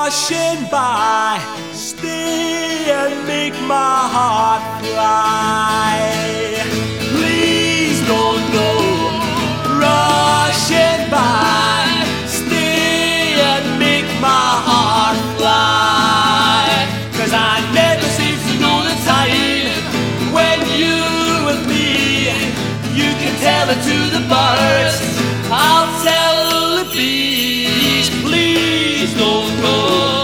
rushing by. Stay and make my heart fly. Please don't go rushing by. Stay and make my heart fly. 'Cause I never seem to know the time when you're with me. You can tell it to the birds, I'll tell the bees. Please don't go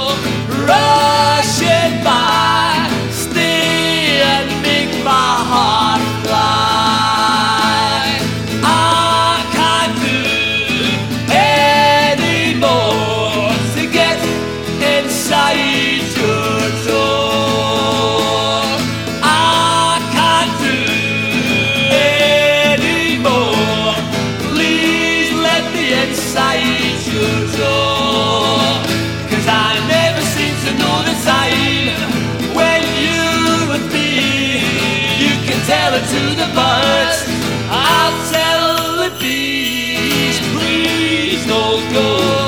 rushing by. Stay and make my heart fly. I can't do any more to get inside your door. I can't do any more. Please let me inside your door. 'Cause I never seem to know the time when you're with me. You can tell it to the birds, I'll tell the bees. Please don't go